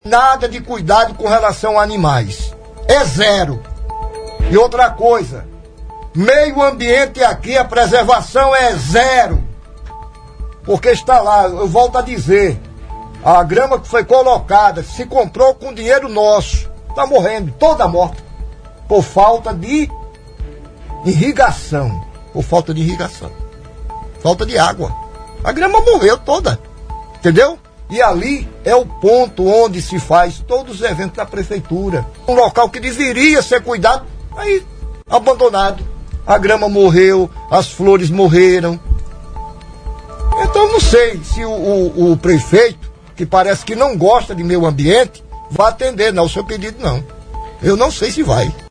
Nada de cuidado com relação a animais. É zero. E outra coisa, meio ambiente aqui, a preservação é zero. Porque está lá, eu volto a dizer, a grama que foi colocada, se comprou com dinheiro nosso. Está morrendo, toda morta. Por falta de irrigação. Por falta de irrigação. Falta de água. A grama morreu toda. Entendeu? E ali é o ponto onde se faz todos os eventos da prefeitura. Um local que deveria ser cuidado, aí abandonado. A grama morreu, as flores morreram. Então não sei se o prefeito, que parece que não gosta de meio ambiente, vai atender, não, o seu pedido não. Eu não sei se vai.